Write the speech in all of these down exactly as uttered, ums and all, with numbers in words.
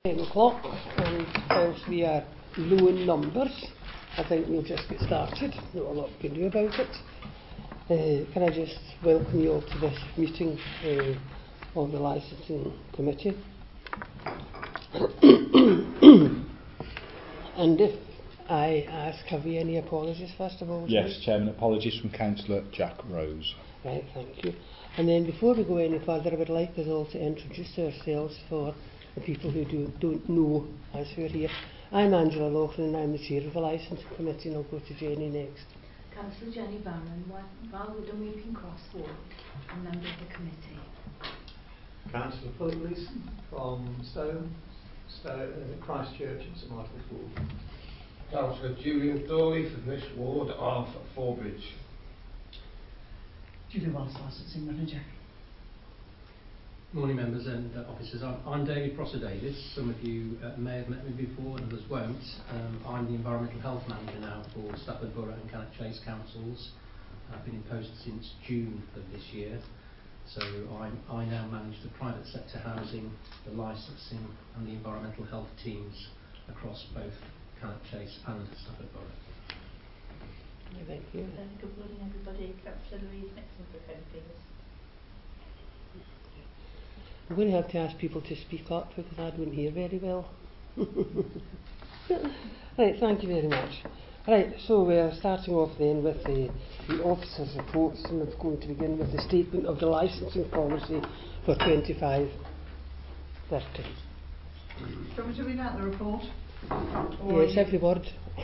ten o'clock, and whilst we are low in numbers, I think we'll just get started. Not a lot we can do about it. Uh, can I just welcome you all to this meeting uh, of the Licensing Committee? And if I ask, have we any apologies first of all? Yes, Chairman, apologies from Councillor Jack Rose. Right, thank you. And then before we go any further, I would like us all to introduce ourselves for the people who do, don't know us who are here. I'm Angela Laughlin and I'm the Chair of the Licensing Committee, and I'll go to Jenny next. Councillor Jenny Barron, Valwood and Weeping Cross Ward, and member of the committee. Councillor Philip Leeson from Stone, Stone uh, Christchurch and St Michael's Ward. Councillor Julian Thorley from this ward of Forbridge. Julie Wallace, Licensing Manager. Morning members and uh, officers, I'm, I'm David Prosser Davis. Some of you uh, may have met me before and others won't. Um, I'm the Environmental Health Manager now for Stafford Borough and Cannock Chase Councils. I've been in post since June of this year. So I'm, I now manage the private sector housing, the licensing and the environmental health teams across both Cannock Chase and Stafford Borough. Thank you. Uh, good morning everybody, Councillor Louise Nixon for Counties. I'm going to have to ask people to speak up because I don't hear very well. Right, thank you very much. Right, so we're starting off then with the, the officers' reports, and we're going to begin with the statement of the licensing policy for twenty-five thirty. Do you want me to read out the report? Or yes, every word.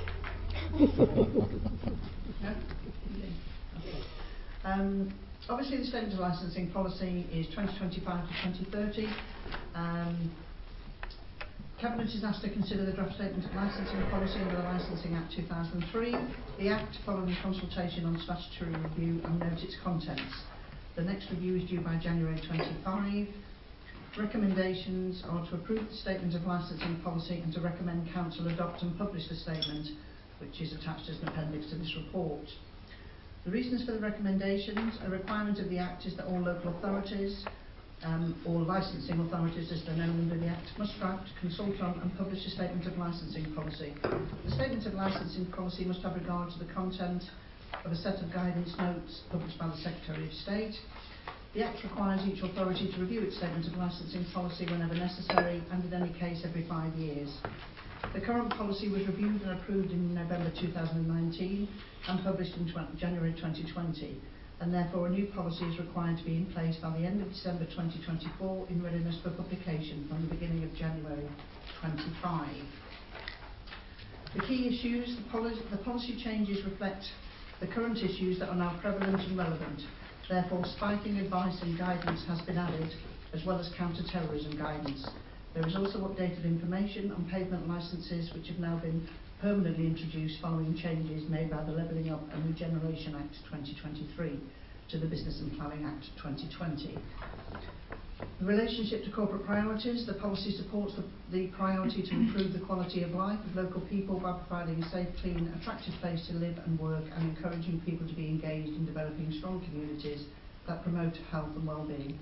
Yeah? Okay. Um, obviously the statement of licensing policy is twenty twenty-five to twenty thirty. Um, Cabinet is asked to consider the draft statement of licensing policy under the Licensing Act two thousand three. The Act, following consultation on statutory review, and note its contents. The next review is due by January twenty-five. Recommendations are to approve the statement of licensing policy and to recommend Council adopt and publish the statement, which is attached as an appendix to this report. The reasons for the recommendations: a requirement of the Act is that all local authorities, um, all licensing authorities as they're known under the Act, must draft, consult on and publish a statement of licensing policy. The statement of licensing policy must have regard to the content of a set of guidance notes published by the Secretary of State. The Act requires each authority to review its statement of licensing policy whenever necessary, and in any case every five years. The current policy was reviewed and approved in November two thousand nineteen and published in January twenty twenty, and therefore a new policy is required to be in place by the end of December twenty twenty-four in readiness for publication from the beginning of January twenty-five. The key issues: the, poli the policy changes reflect the current issues that are now prevalent and relevant. Therefore, spiking advice and guidance has been added, as well as counter-terrorism guidance. There is also updated information on pavement licences, which have now been permanently introduced following changes made by the Levelling Up and Regeneration Act twenty twenty-three to the Business and Planning Act twenty twenty. In relationship to corporate priorities, the policy supports the, the priority to improve the quality of life of local people by providing a safe, clean, attractive place to live and work, and encouraging people to be engaged in developing strong communities that promote health and well-being.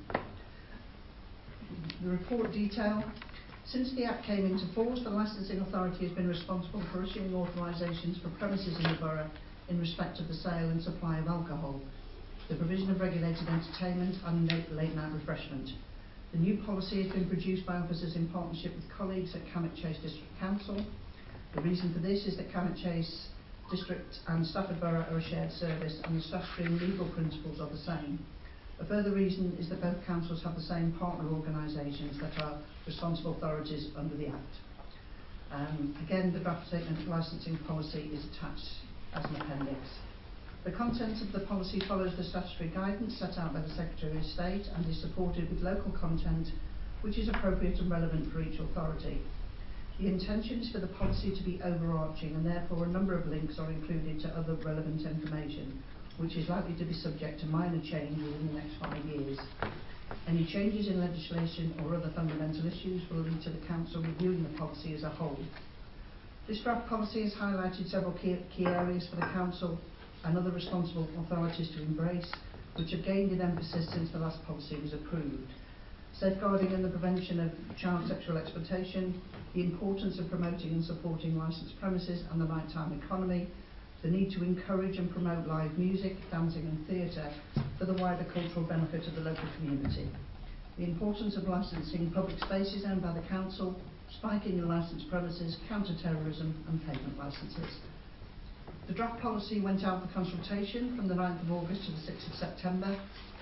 The report detail: since the Act came into force, the Licensing Authority has been responsible for issuing authorisations for premises in the borough in respect of the sale and supply of alcohol, the provision of regulated entertainment and late night refreshment. The new policy has been produced by officers in partnership with colleagues at Cannock Chase District Council. The reason for this is that Cannock Chase District and Stafford Borough are a shared service, and the statutory and legal principles are the same. A further reason is that both councils have the same partner organisations that are responsible authorities under the Act. Um, again, the draft statement of licensing policy is attached as an appendix. The content of the policy follows the statutory guidance set out by the Secretary of State and is supported with local content which is appropriate and relevant for each authority. The intention is for the policy to be overarching, and therefore a number of links are included to other relevant information, which is likely to be subject to minor change within the next five years. Any changes in legislation or other fundamental issues will lead to the Council reviewing the policy as a whole. This draft policy has highlighted several key, key areas for the Council and other responsible authorities to embrace, which have gained in emphasis since the last policy was approved. safeguarding and the prevention of child sexual exploitation, the importance of promoting and supporting licensed premises and the nighttime economy, the need to encourage and promote live music, dancing and theatre for the wider cultural benefit of the local community, the importance of licensing public spaces owned by the council, spiking in licensed premises, counter-terrorism and pavement licences. The draft policy went out for consultation from the ninth of August to the sixth of September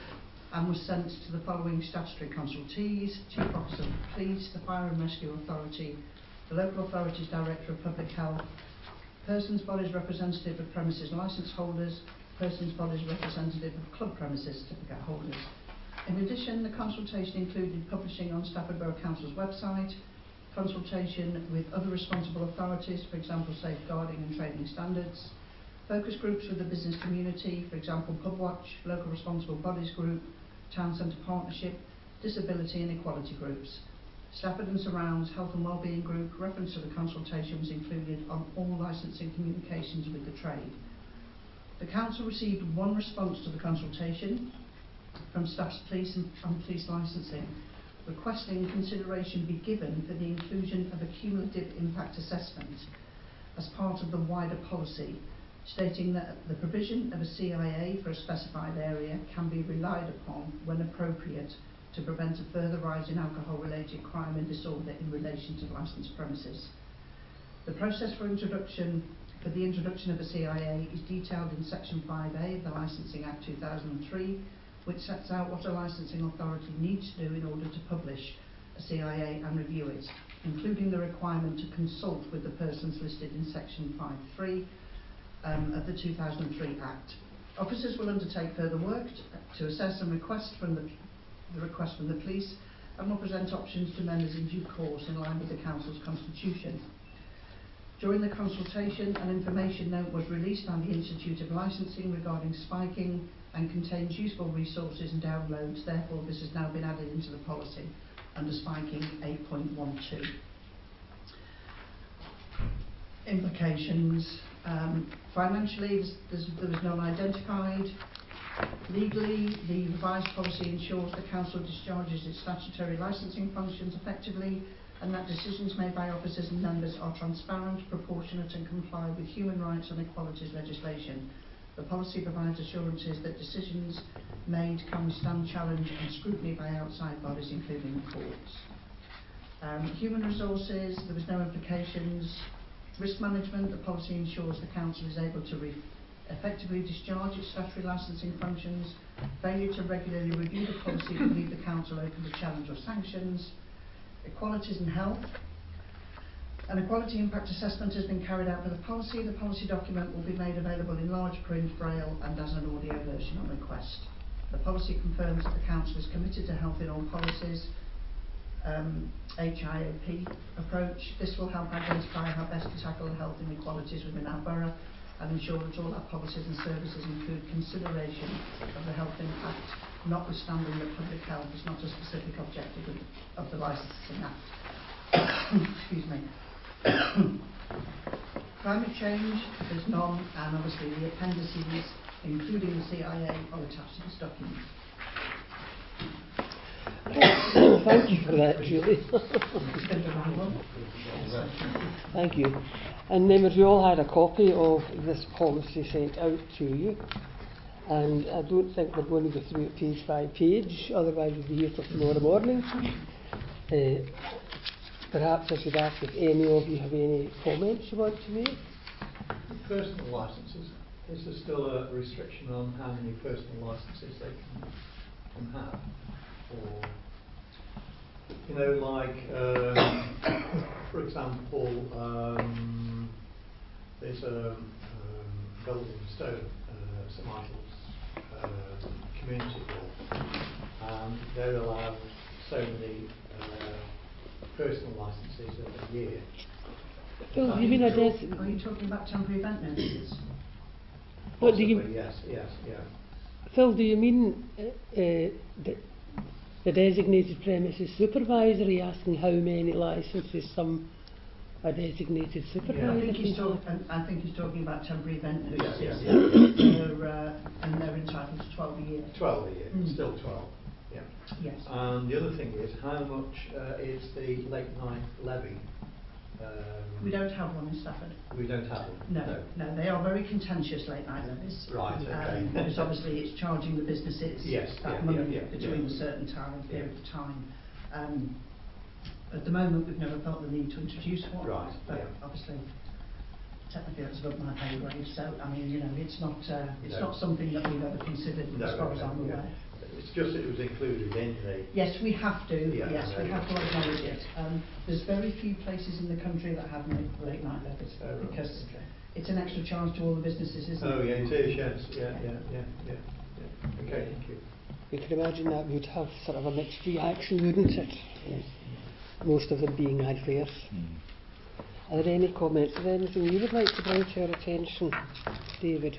and was sent to the following statutory consultees: Chief Officer of Police, the Fire and Rescue Authority, the Local Authority's Director of Public Health, Persons Bodies Representative of Premises Licence Holders, Persons Bodies Representative of Club Premises Certificate Holders. In addition, the consultation included publishing on Stafford Borough Council's website, consultation with other responsible authorities, for example safeguarding and trading standards, focus groups with the business community, for example Pub Watch, Local Responsible Bodies Group, Town Centre Partnership, Disability and Equality Groups. Stafford and Surrounds Health and Wellbeing Group. Reference to the consultation was included on all licensing communications with the trade. The Council received one response to the consultation from Staffs Police and, and Police Licensing, requesting consideration be given for the inclusion of a cumulative impact assessment as part of the wider policy, stating that the provision of a C I A for a specified area can be relied upon when appropriate to prevent a further rise in alcohol-related crime and disorder in relation to licensed premises. The process for introduction for the introduction of a C I A is detailed in Section five A of the Licensing Act two thousand three, which sets out what a licensing authority needs to do in order to publish a C I A and review it, including the requirement to consult with the persons listed in Section five three um, of the two thousand three Act. Officers will undertake further work to, to assess and request from the, the request from the police and will present options to members in due course in line with the Council's constitution. During the consultation, an information note was released by the Institute of Licensing regarding spiking and contains useful resources and downloads. Therefore, this has now been added into the policy under spiking eight point one two. Implications. Um, financially, there's, there was none identified. Legally, the revised policy ensures the Council discharges its statutory licensing functions effectively, and that decisions made by officers and members are transparent, proportionate and comply with human rights and equalities legislation. The policy provides assurances that decisions made can withstand challenge and scrutiny by outside bodies, including the courts. Um, human resources, there was no implications. Risk management, the policy ensures the Council is able to re effectively discharge its statutory licensing functions. Failure to regularly review the policy will leave the Council open to challenge or sanctions. Equalities and health. An equality impact assessment has been carried out for the policy. The policy document will be made available in large print, braille and as an audio version on request. The policy confirms that the Council is committed to health in all policies. Um, H I O P approach. This will help identify how best to tackle health inequalities within our borough and ensure that all our policies and services include consideration of the health impact, notwithstanding that public health is not a specific objective of, of the Licensing Act. Excuse me. Climate change, there's none, and obviously the appendices, including the C I A, are attached to this document. Thank you for that, Julie. Thank you. And members, we all had a copy of this policy sent out to you, and I don't think we're going to go through it page by page, otherwise we'll be here till tomorrow morning. Uh, perhaps I should ask if any of you have any comments you want to make? Personal licences, is there still a restriction on how many personal licences they can, can have? Or, you know, like, um, for example, um, there's a um, building in Stowe, uh, St Michael's uh, Community Hall, and they're allowed so many uh, personal licences a year. Phil, do you mean a des- Are you talking about temporary event notices? What do you- Possibly, yes, yes, yeah. Phil, do you mean uh, uh, the, the designated premises supervisor? Are you asking how many licences some a designated supervisor? I think he's can talking. have? I think he's talking about temporary event notices. Yeah, yeah, They're, uh, and they're entitled to twelve a year. twelve a year, Mm. still twelve. Yeah. Yes. And the other thing is, how much uh, is the late night levy? Um, We don't have one in Stafford. we don't have one. No, no, they are very contentious late night levies. Right. Okay. Um, because obviously it's charging the businesses Yes, that yeah, money yeah, yeah, between yeah. a certain time and Yeah. period of time. Um, at the moment, we've never felt the need to introduce one. Right, But yeah. obviously, technically that's above my pay grade. So I mean, you know, it's not uh, it's No. not something that we've ever considered No, as far as no, I'm yeah. aware. It's just it was included in the. Yes, we have to. Yeah, yes, I we know. have to acknowledge it. Um, there's very few places in the country that have late, late night levies Oh, right, because okay. it's an extra charge to all the businesses, isn't Oh it? yeah, it is. Yes. Yeah. Yeah. Yeah. Yeah. yeah. Okay. Thank you. You can imagine that would have sort of a mixed reaction, wouldn't it? Yes. Most of them being adverse. Mm. Are there any comments or anything you would like to bring to our attention, David?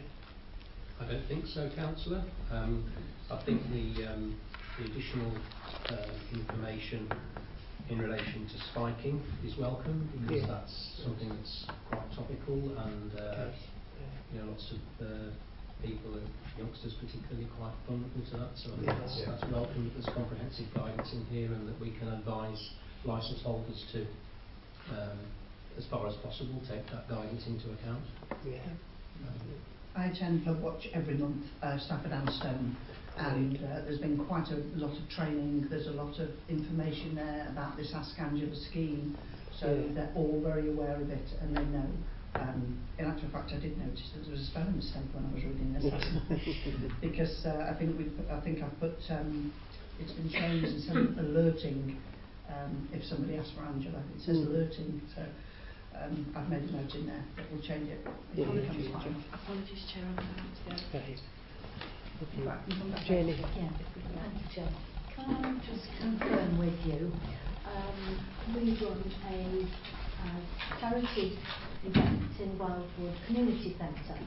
I don't think so, Councillor. Um, I think the, um, the additional uh, information in relation to spiking is welcome because Yeah. that's something that's quite topical and uh, you know, lots of uh, people and youngsters particularly quite vulnerable to that. So I think Yeah. that's, Yeah. that's welcome that there's comprehensive guidance in here and that we can advise licence holders to, um, as far as possible, take that guidance into account. Yeah. Um, I attend Pub Watch every month, uh, Stafford and Stone, and uh, there's been quite a lot of training. There's a lot of information there about this Ask Angela scheme, so Yeah. they're all very aware of it and they know. Um, in actual fact, I did notice that there was a spelling mistake when I was reading this, because uh, I think we, I think I've put, um, it's been changed instead of alerting. Um, if somebody asks for Angela, it says Mm. alerting. So. Um, I've made a note in there, but we'll change it. Yeah, It yeah, becomes change final. it. Apologies, Chair, I'm going to go. Right. Okay. Right, you come back. Jenny. Yeah, thank you, Chair. Can I just confirm with you, um, we run a uh, charity event in Wildwood Community Centre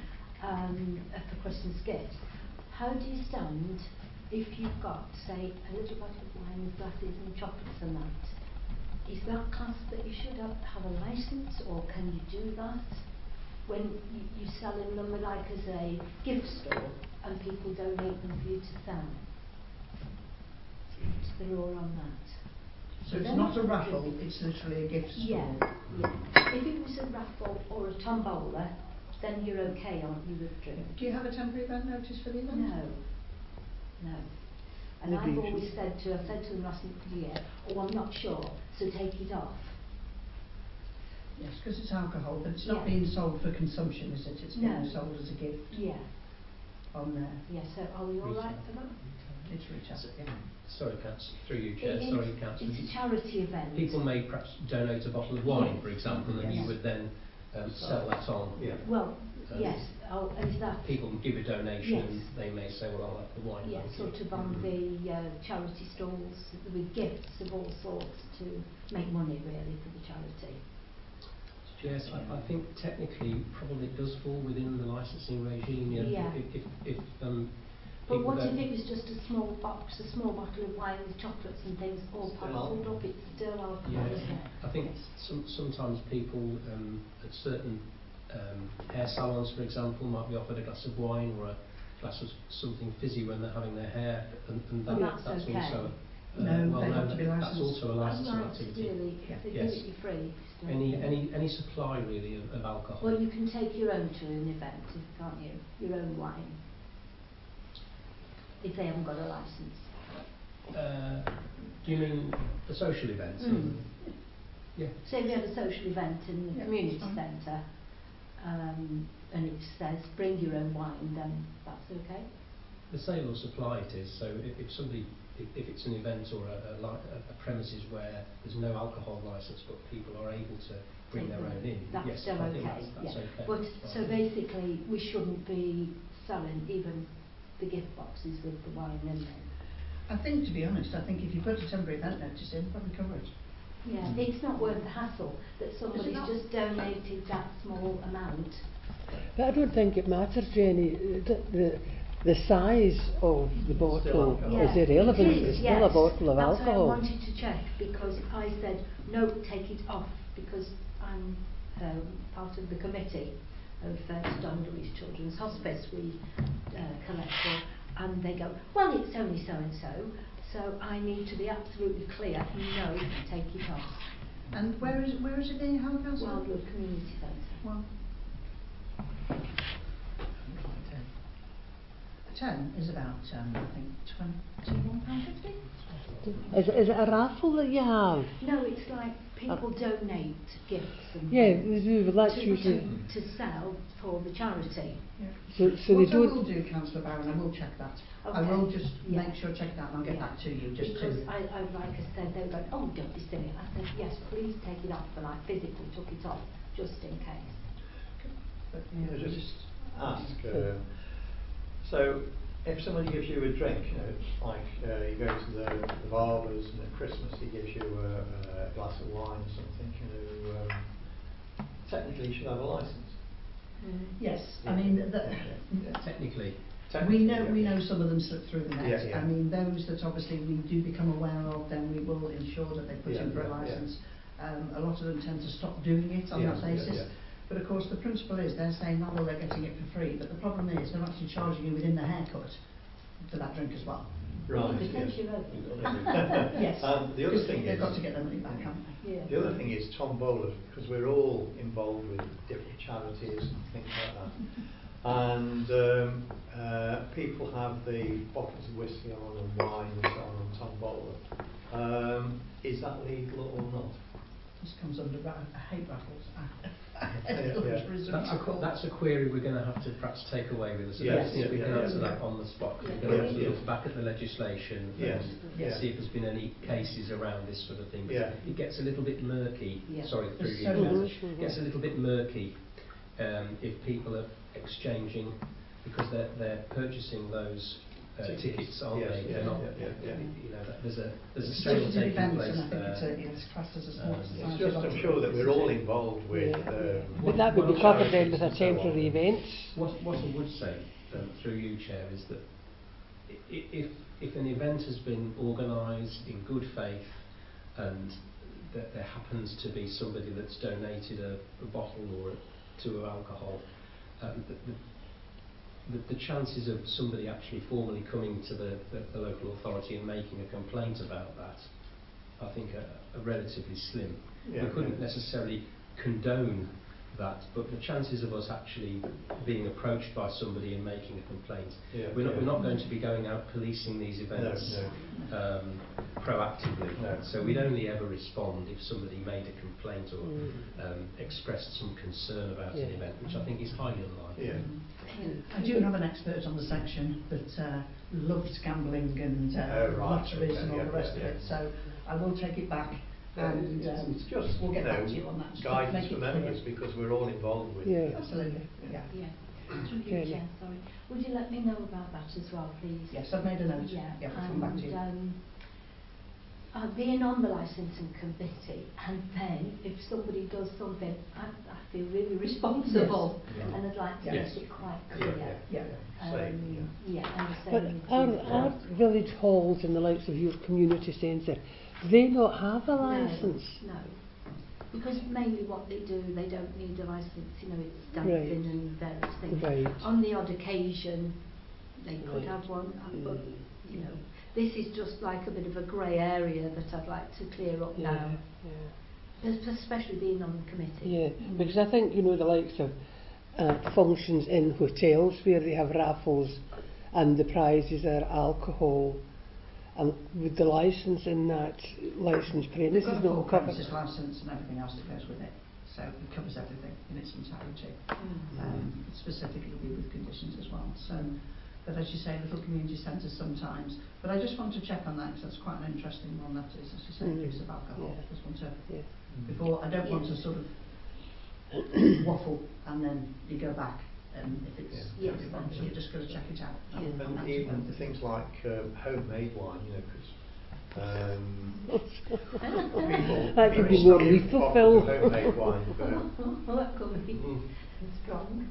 um, for Christmas gifts. How do you stand if you've got, say, a little bottle of wine with glasses and chocolates and that? Is that class that you should have, have a licence, or can you do that when you, you're selling them like as a gift store and people donate them for you to sell? What's the law on that? So it's They're not a not raffle, really- it's literally a gift store. Yeah, yeah. If it was a raffle or a tombola, then you're okay, aren't you, with drink? Do you have a temporary event notice for the event? No, no. And Maybe I've you always should- said to, I've said to them last year, oh, I'm not sure, so take it off. Yes, because it's alcohol, but it's not Yeah. being sold for consumption, is it? It's No. being sold as a gift Yeah, on there. yeah, so are we all right for that? It's retail, yeah. Sorry, Councillor, through you, Chair. It Sorry, is- Councillor. It's a charity event. People may perhaps donate a bottle of wine, Yes. for example, and you Yes. would then um, sell that on. Yeah. Well, Um, yes, oh, is that, People give a donation, Yes. and they may say, well, I'll have the wine. yes, thank you. sort of on the uh, charity stalls with gifts of all sorts to make money really for the charity. Yes, I, I think technically probably it does fall within the licensing regime. You know, Yeah. If, if, if um, But people what if don't- it was just a small box, a small bottle of wine with chocolates and things all Still parcelled alcohol. up? It's still alcohol, Yeah, isn't it? I think Yes. some, sometimes people um, at certain um, hair salons, for example, might be offered a glass of wine or a glass of something fizzy when they're having their hair, and, and that, Well, that's okay. also a, uh, No, well, they no, have to be that's licensed. also a Oh, licensing right, activity. really, Yeah. if they Yes. give it you free. still. Any any any supply really of, of alcohol. Well, you can take your own to an event, if- can't you? Your own wine. If they haven't got a licence. Uh, do you mean a social event? Mm. Yeah. Say we have a social event in the Yeah, community that's fine. centre, um, and it says bring your own wine, then that's okay? The sale or supply it is. So if, if somebody, if, if it's an event or a, a, li- a, a premises where there's no alcohol licence but people are able to bring Take their them own in, That's yes, still I okay, think that's, that's yeah. okay. But That's so fine. basically, we shouldn't be selling even the gift boxes with the wine in them. I think, to be honest, I think if you put a temporary event notice in, probably cover it. Yeah, Mm. it's not worth the hassle that somebody's not? just donated that small amount. But I don't think it matters, Jenny. The, the, the size of the bottle alcohol. is Yeah, irrelevant. it is, It's still yes. a bottle of That's alcohol. why I wanted to check, because I said, no, take it off, because I'm um, part of the committee of uh, Don Louis Children's Hospice. We uh, collect for and they go, well, it's only so and so, so I need to be absolutely clear, no, take it off. And where is it, where is it being held, Councillor? Wildwood Community Centre. Well, ten is about, um, I think, twenty-one pounds fifty. Is, it- is it a raffle that you have? No, it's like people donate gifts and Yeah, things we do, but that's to, usually... to, to sell for the charity. So, so what they I don't... will do, Councillor Barron, I will check that. I Okay. will just Yeah. make sure, check that, and I'll get Yeah. back to you, just Because to... I, I, like I said, they were going, oh, don't be silly. I said, yes, please take it off, and I physically took it off, just in case. But, Can I yeah, just ask, uh, so if somebody gives you a drink, you know, like uh, you go to the, the barbers and at Christmas he gives you a, a glass of wine or something, you know, um, technically you should have a licence. Yes, I mean, the, Technically, we know yeah. we know some of them slip through the net. Yeah, yeah. I mean, those that obviously we do become aware of, then we will ensure that they put Yeah, in for a yeah, yeah. licence. Um, a lot of them tend to stop doing it on Yeah, that yeah, basis. yeah. But of course, the principle is they're saying, oh, well, they're getting it for free. But the problem is they're actually charging you within the haircut for that drink as well. Well, Right, it depends yes. your own. Yes. Um, the other Because thing they've is, got to get their money back, haven't they? Yeah. the other thing is tombola, because we're all involved with different charities and things like that. And um, uh, people have the bottles of whiskey on and wine and so on on tombola. Um, is that legal or not? This comes under ra- I hate raffles. Yeah, yeah. that's a, qu- that's a query we're going to have to perhaps take away with us. I Yes, don't think yeah, we can yeah, answer yeah. that on the spot. Because Yeah. we're going to have to Yeah. look back at the legislation Yes, and yeah. see if there's been any cases around this sort of thing. Yeah. It gets a little bit murky. Yeah. Sorry, through There's you. so Chair. much. It gets a little bit murky um, if people are exchanging because they're they're purchasing those uh, Tickets. tickets, aren't Yes, they? yeah, They're not. yeah, yeah, yeah. You know, that there's a there's a It's sale just an taking event, place and I think there. it's, a, it's classed as a small Um, society. It's just, I'm lottery. sure that we're all involved with. Yeah. Um, But that would be Well, covered then with a charities and so on. temporary event. What, what I would say, um, through you, Chair, is that i- i- if, if an event has been organised in good faith and that there happens to be somebody that's donated a, a bottle or a, to of alcohol, um, the, the, the, the chances of somebody actually formally coming to the, the, the local authority and making a complaint about that, I think, are, are relatively slim. Yeah, we couldn't yeah. necessarily condone that, but the chances of us actually being approached by somebody and making a complaint, Yeah, we're not yeah. we're not going to be going out policing these events No, Um, proactively. No. So we'd only ever respond if somebody made a complaint or Mm. um, expressed some concern about Yeah. an event, which I think is highly unlikely. Yeah. I do have an expert on the section that uh, loves gambling and uh, Oh, right, lotteries okay, and all yeah, the rest yeah, of it, yeah. so I will take it back and it's, um, it's just, we'll get you know, back to you on that. just to guidance make for it clear. members because we're all involved with Yeah. it. Absolutely, yeah. Yeah. Through you, Really? Chair, sorry. Would you let me know about that as well, please? Yes, I've made a note. Yeah, Yeah, we'll come back to and you. um, uh, being on the licensing committee, and then if somebody does something, I, I feel really responsible, Yes. and I'd like to Yes. make it quite Yeah, clear. yeah, Yeah. yeah. Same, Um, yeah, and the But same our, with- our village halls and the likes of your community centre, do they not have a licence? No, no. Because mainly what they do, they don't need a licence, you know, it's Right. dancing and various things. Right. On the odd occasion, they could Right. have one, uh, but, Mm. you know, this is just like a bit of a grey area that I'd like to clear up Yeah, now, yeah. es- especially being on the committee. Yeah, because I think, you know, the likes of uh, functions in hotels where they have raffles and the prizes are alcohol, and with the licence in that licensed We've premises got a full not covered. premises licence and everything else that goes with it, so it covers everything in its entirety. Mm. Um, specifically with conditions as well. So, but as you say, little community centres sometimes. But I just want to check on that because that's quite an interesting one. That is, as you say, Mm. use of alcohol. Yeah. Just want to Yeah. before I don't want Yeah. to sort of waffle and then you go back and if it's Yeah. totally wrong, so you just got to check it out. Yeah. And And that's even about it. things like um, homemade wine, you know, because um, That could be people more give lethal, bottles Phil. of homemade wine for Well, that could be Mm. strong.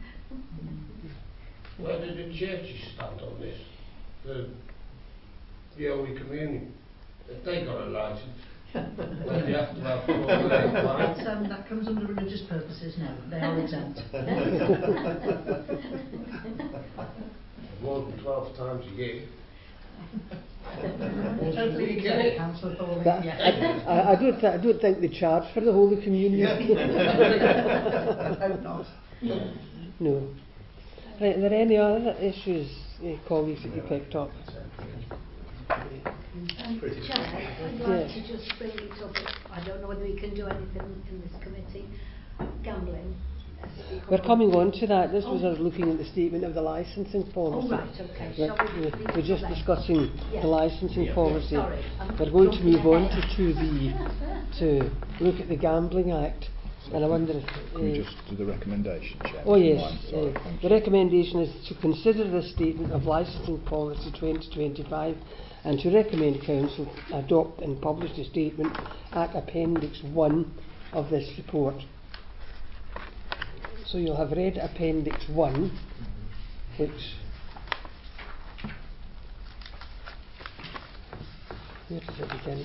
Where did the churches stand on this? The, the Holy Communion? If they got a licence, well, they have to have homemade wine. It's, um, that comes under religious purposes. No, they are exempt. Won't on twelve times a year. Totally exempt, Councillor Thorley. That, Yeah. I, I, I, don't th- I don't think they charge for the Holy Communion. I hope not. No. Right, are there any other issues, uh, colleagues, that you picked up? Um, Chair, I'd like Yes. to just bring it up. I don't know whether we can do anything in this committee. Gambling. uh, speak We're up coming on to that. This was Oh. us looking at the statement of the licensing policy. Oh, right, okay. We're, Shall we we're- leave we're it just till then? discussing Yeah. the licensing Yeah. policy. Sorry, I'm We're going to jumping move on to, ahead. to the to look at the Gambling Act, and I wonder if Can we uh, just do the recommendation, Chair? oh yes, Mine, sorry, uh, thank the you. recommendation is to consider the statement of licensing policy twenty twenty-five and to recommend Council adopt and publish the statement at Appendix one of this report. So you'll have read Appendix one, which where does it begin?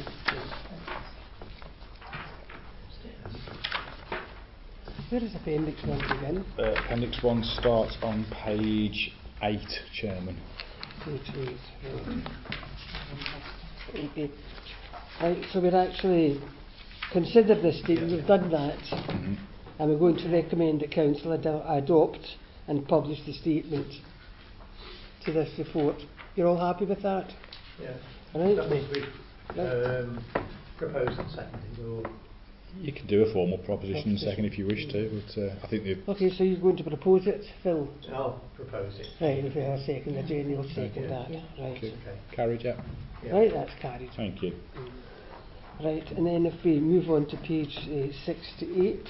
Where does Appendix one begin? Uh, appendix one starts on page eight, Chairman. Page eight, right. Okay. Right, so we're actually considered this statement, we've done that, Mhm. and we're going to recommend that Council ad- adopt and publish the statement to this report. You're all happy with that? Yeah. Right. That means we um, proposed and seconded, or You can do a formal proposition in a second if you wish to, but uh, I think the Okay, so you're going to propose it, Phil? I'll propose it. Right, if you have a second, the Jenny will second Yeah. that. Right. Okay. Okay. carried, yeah. Yeah. Right, that's carried. Thank you. Right, and then if we move on to page uh, sixty-eight.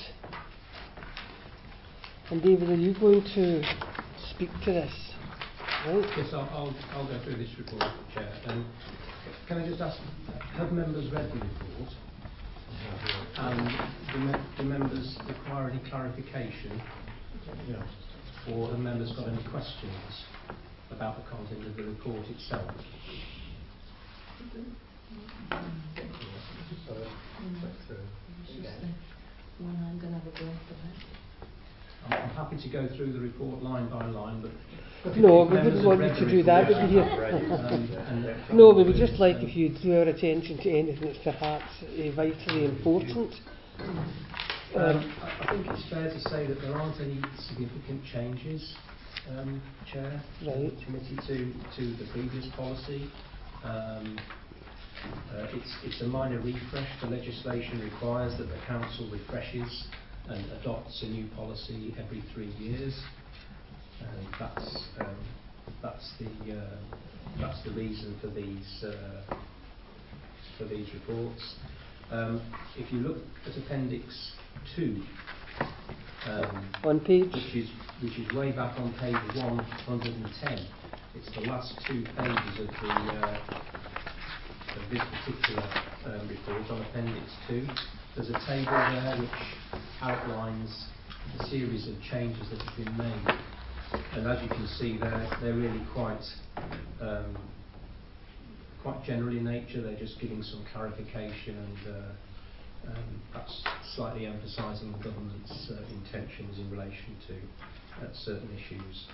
And David, are you going to speak to this? Right? Yes, I'll, I'll, I'll go through this report, Chair. Um, can I just ask, have members read the report? And do, me- do members require any clarification? Or have members got any questions about the content of the report itself? So, click through. It's just the one I'm going to have a break about. I'm, I'm happy to go through the report line by line, but No, if we members wouldn't have want you read to the do that, report, would we? um, and- No, we would just like um, if you drew our attention to anything that's perhaps uh, vitally important. Um, I I think it's fair to say that there aren't any significant changes, um, Chair, Right. committee to, to the previous policy. Um, uh, it's, it's a minor refresh. The legislation requires that the council refreshes and adopts a new policy every three years. And that's um, that's the uh, that's the reason for these uh, for these reports. Um, if you look at Appendix Two, um, On page, which is which is way back on page one hundred and ten, it's the last two pages of the uh, of this particular um, report on Appendix Two. There's a table there which outlines a series of changes that have been made, and as you can see, they're they're really quite um, quite general in nature. They're just giving some clarification and uh, um, perhaps slightly emphasising the government's uh, intentions in relation to uh, certain issues.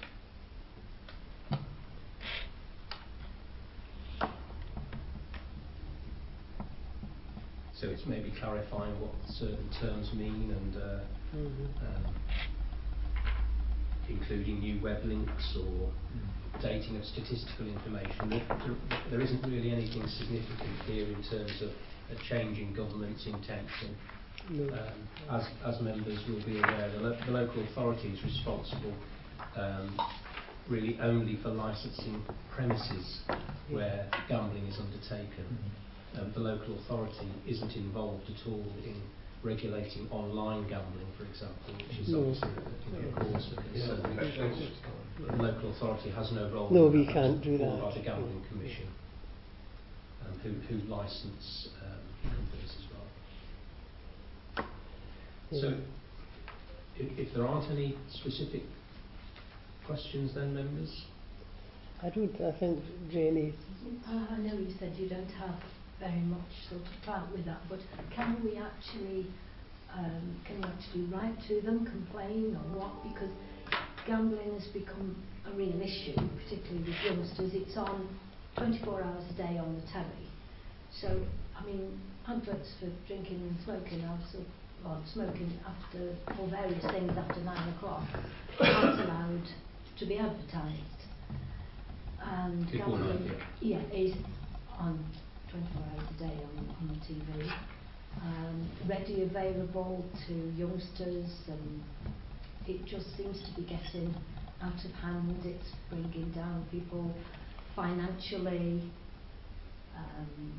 So it's maybe clarifying what certain terms mean and uh, mhm. um, including new web links or updating of statistical information. There, there, there isn't really anything significant here in terms of a change in government's intention. No. Um, as, as members will be aware, the, lo the local authority is responsible um, really only for licensing premises where gambling is undertaken. Um, the local authority isn't involved at all in regulating online gambling, for example, which is No. obviously a, a cause for concern. The local authority has no role No, in we that. can't That's do all that. by the Gambling Commission, um, who, who license um, companies as well. Yeah. So, if, if there aren't any specific questions, then members. I don't, I think Jenny, Uh, I know you said you don't have very much sort of clout with that, but can we actually, um, can we actually write to them, complain or what? Because gambling has become a real issue, particularly with youngsters. It's on twenty-four hours a day on the telly. So, I mean, adverts for drinking and smoking are sort of, well, smoking after, or various things after nine o'clock aren't allowed to be advertised. And Before gambling, nine, yeah, is on twenty-four hours a day on, on the T V. Um, ready available to youngsters, and it just seems to be getting out of hand. It's bringing down people financially, um,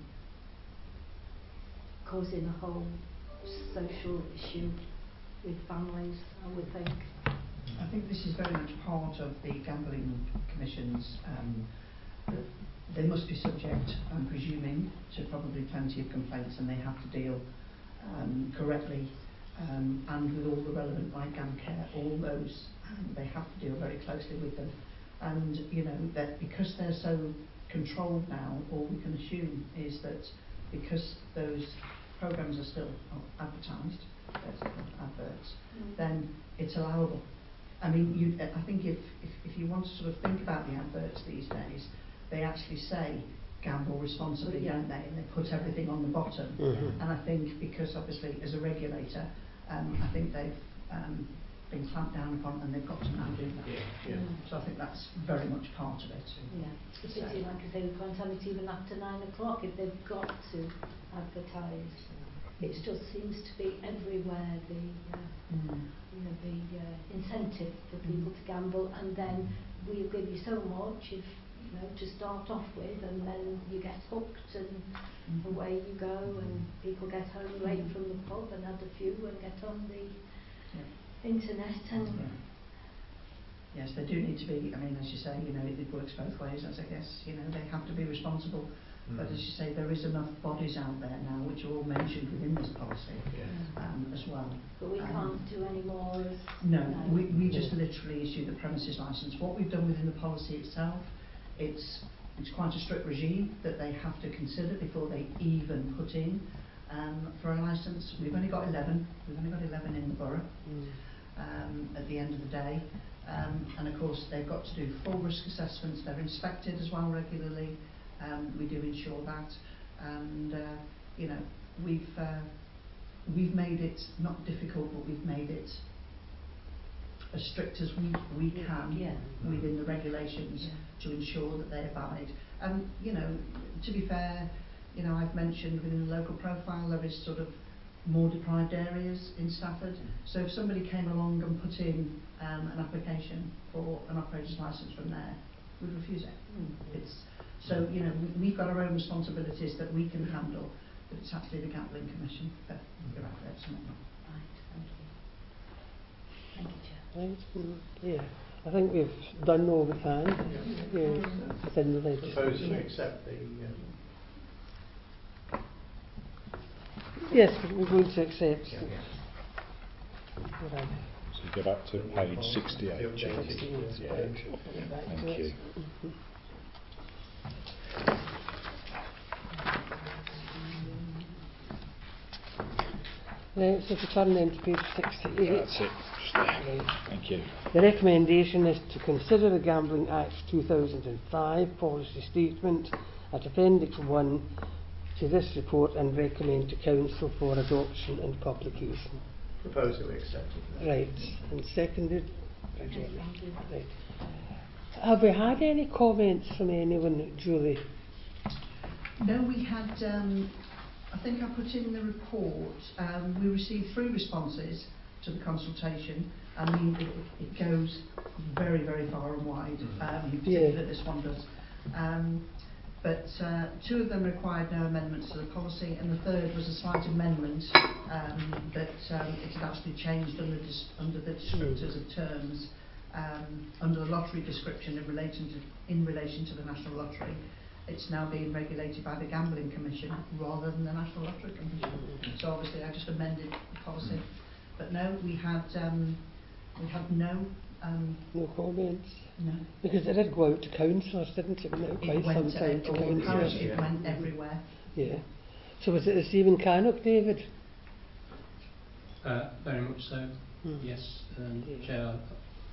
causing a whole social issue with families, I would think. I think this is very much part of the Gambling Commission's, um, they must be subject, I'm presuming, to probably plenty of complaints, and they have to deal um, correctly um, and with all the relevant like GamCare, all those, um, they have to deal very closely with them. And, you know, that because they're so controlled now, all we can assume is that because those programmes are still advertised, there's adverts, mm. then it's allowable. I mean, you, I think if, if, if you want to sort of think about the adverts these days, they actually say gamble responsibly, yeah. don't they? And they put everything on the bottom. Mm-hmm. And I think because obviously as a regulator, um, I think they've um, been clamped down upon and they've got to now do that. Yeah, yeah. Mm. So I think that's very much part of it. Yeah, it's a pity, like I say, we can't have it even after nine o'clock if they've got to advertise. It just seems to be everywhere, the uh, mm. you know, the uh, incentive for people mm. to gamble, and then we'll give you so much if, you know, to start off with, and then you get hooked and mm. away you go, and people get home late mm. from the pub and have a few and get on the yeah. internet and yes, they do need to be, I mean, as you say, you know, it, it works both ways, as I guess, you know, they have to be responsible. But as you say, there is enough bodies out there now which are all mentioned within this policy yes. um, as well. But we um, can't do any more as... No, no. we, we just literally issue the premises licence. What we've done within the policy itself, it's, it's quite a strict regime that they have to consider before they even put in um, for a licence. We've only got eleven. We've only got eleven in the borough mm. um, at the end of the day. Um, and of course, they've got to do full risk assessments. They're inspected as well regularly. Um, we do ensure that, and uh, you know, we've uh, we've made it not difficult, but we've made it as strict as we we can yeah. within the regulations yeah. to ensure that they abide. And you know, to be fair, you know, I've mentioned within the local profile there is sort of more deprived areas in Stafford. So if somebody came along and put in um, an application for an operator's licence from there, we'd refuse it. Mm-hmm. It's So, you know, we, we've got our own responsibilities that we can handle, but it's actually the Gambling Commission that go out there to make them. Right, thank you. Thank you, Chair. Right, yeah. I think we've done all we can yeah. Yeah, within the legislation. Suppose we accept the... Um, yes, we're going to accept. Yeah, yeah. Right. So you go back to page sixty-eight. sixty-eight. Yeah. Thank you. Mm-hmm. Right, so to turn then to page sixty-eight. That's it. Just there. Right. Thank you. The recommendation is to consider the Gambling Act two thousand five policy statement at Appendix one to this report and recommend to Council for adoption and publication. Proposal accepted. Right, and seconded. Right. Right. Have we had any comments from anyone, Julie? No, we had, um, I think I put in the report, um, we received three responses to the consultation. I mean, it, it goes very, very far and wide, um, in particular yeah. this one does. Um, but uh, two of them required no amendments to the policy, and the third was a slight amendment um, that um, it had actually changed under, dis under the descriptors of terms um, under the lottery description in relation to, in relation to the National Lottery. It's now being regulated by the Gambling Commission rather than the National Lottery Commission. So obviously I just amended the policy. But no, we had um, we had no um, no comments. No, because it did go out to councillors, didn't it? It, it quite went some time to all councillors. It yeah. went everywhere. Yeah. So was it the Stephen Cannock, David? Uh, very much so. Hmm. Yes, um, yeah. Chair.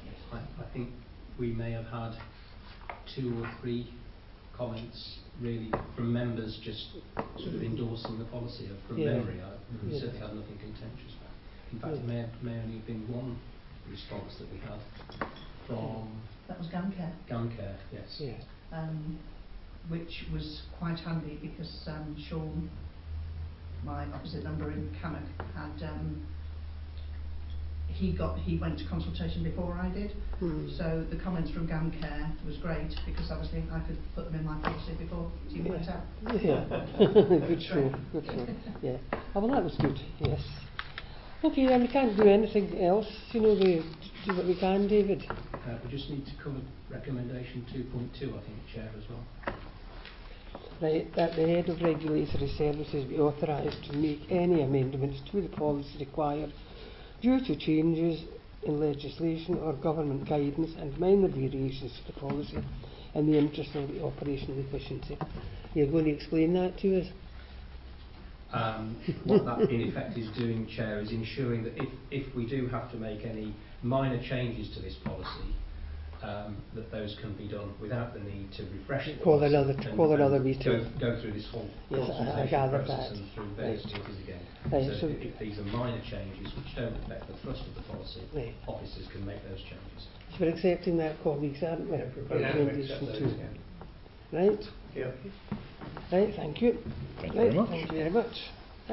I, I think we may have had two or three comments really from members just sort of endorsing the policy. From Yeah. memory, I, we Yeah. certainly had nothing contentious about it. In fact, Yeah. it may, have, may only have been one response that we had from That was GamCare, GamCare, yes. Yeah. um, which was quite handy because um, Sean, my opposite number in Cannock, had um, he got he went to consultation before I did. Mm. So the comments from GamCare was great because obviously I could put them in my policy before it even went out. Yeah. Good show. Good show. Yeah. Oh, well, that was good. Yes. Okay, then we can't do anything else. You know, we do what we can, David. Uh, we just need to cover recommendation two point two, I think, Chair, as well. Right, that the head of regulatory services be authorised to make any amendments to the policy required due to changes in legislation or government guidance and minor variations to the policy in the interest of the operational efficiency. You're going to explain that to us? Um, what that in effect is doing, Chair, is ensuring that if, if we do have to make any minor changes to this policy, um, that those can be done without the need to refresh the Call policy another- and, call and another meeting. Go, go through this whole Yes, I- I consultation gathered process that. and through various Right. committees again. Right, so so- if, if these are minor changes which don't affect the thrust of the policy, Right. officers can make those changes. So we're accepting that, colleagues, aren't we? Yeah, proposed. Recommendation Yeah, two. yeah. Right? Yeah. Right, thank you. Thank you right, very much. Thank you very much.